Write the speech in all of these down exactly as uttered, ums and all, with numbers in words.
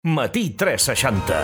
Matí tres seixanta.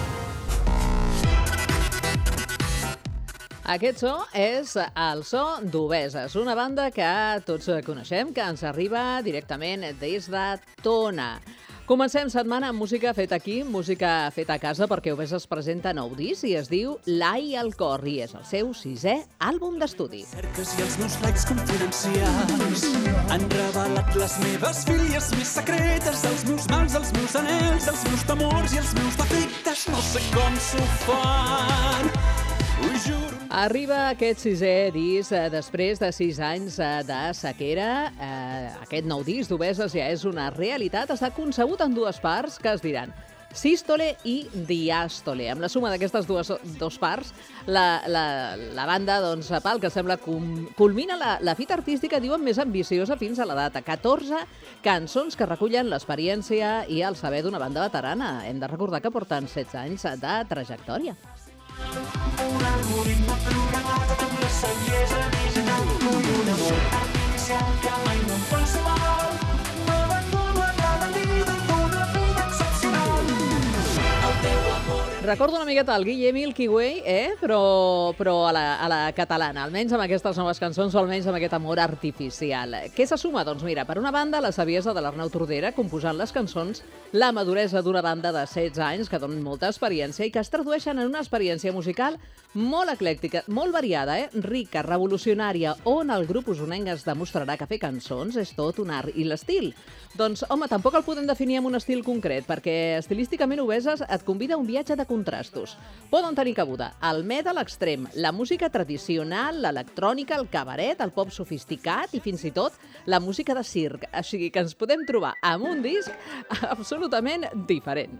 Aquest so és el so d'Obeses, una banda que tots coneixem, que ens arriba directament des de Tona. Comencem setmana amb música feta aquí, música feta a casa, perquè Obeses presenta nou disc i es diu L'Ai al cor, i és el seu sisè àlbum d'estudi. Cerques i els meus likes confidencials han revelat les meves filles més secretes, els meus mals, els meus anhels, els meus temors i els meus defectes. No sé com s'ho fan, ho juro. Arriba aquest sisè disc eh, després de sis anys eh, de sequera. Eh, aquest nou disc d'Obeses ja és una realitat. Està concebut en dues parts que es diran sístole i diàstole. Amb la suma d'aquestes dues dos parts, la, la, la banda, doncs, pel que sembla, culmina la, la fita artística, diuen, més ambiciosa fins a la data. catorze cançons que recullen l'experiència i el saber d'una banda veterana. Hem de recordar que porten setze anys de trajectòria. Un algoritme programat amb la saviesa digital, un amor artificial que mai no em pensa mal. M'abandono a cada vida d'una vida excepcional. El teu amor... Recordo una miqueta el Guille Milky Way, eh? però, però a, la, a la catalana, almenys amb aquestes noves cançons o almenys amb aquest amor artificial. Què se suma? Doncs mira, per una banda, la saviesa de l'Arnau Tordera composant les cançons, la maduresa d'una banda de setze anys que donen molta experiència i que es tradueixen en una experiència musical molt eclèctica, molt variada, eh? rica, revolucionària, on el grup usonenc es demostrarà que fer cançons és tot un art. I l'estil? Doncs, home, tampoc el podem definir amb un estil concret, perquè estilísticament Obeses et convida a un viatge de contrastos. Poden tenir cabuda el metal extrem, la música tradicional, l'electrònica, el cabaret, el pop sofisticat i fins i tot la música de circ. Així que ens podem trobar amb un disc absolutament diferent.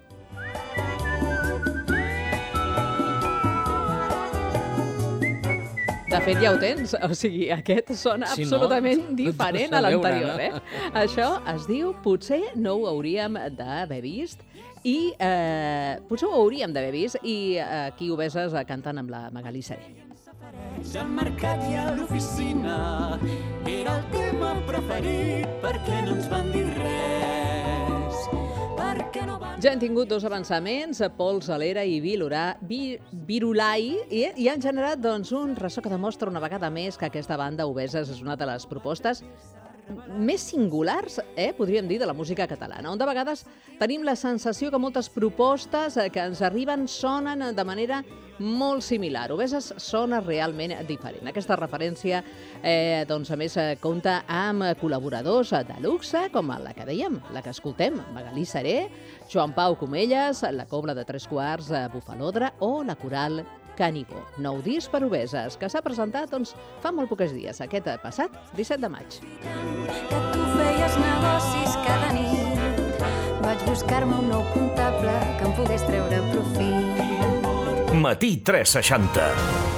De fet, ja ho tens. O sigui, aquest sona Sí, no? absolutament diferent a No té res a l'anterior. veure, Eh? Això es diu Potser no ho hauríem d'haver vist i eh, potser ho hauríem d'haver vist i eh, aquí Obeses canten amb la Magalí Seré. Ja al mercat i a l'oficina era el tema preferit, perquè no ens van dir res, perquè no van... Ja hem tingut dos avançaments, Pol Salera i Vilurà, Vi, Virulai, i, i han generat doncs, un ressò que demostra una vegada més que aquesta banda Obeses és una de les propostes més singulars, eh, podríem dir, de la música catalana, on de vegades tenim la sensació que moltes propostes que ens arriben sonen de manera molt similar. Obeses sona realment diferent. Aquesta referència, eh, doncs, a més, eh, compta amb col·laboradors de luxe, com la que dèiem, la que escoltem, Magalí Seré, Joan Pau Comelles, la Cobla de Tres Quarts, Bufalodra o la Coral Canigó. Nou disc per Obeses, que s'ha presentat doncs, fa molt pocs dies, aquest passat disset de maig. Que tu feies negocis cada nit. Vaig buscar-me un nou comptable que em pogués treure profit. Matí tres seixanta.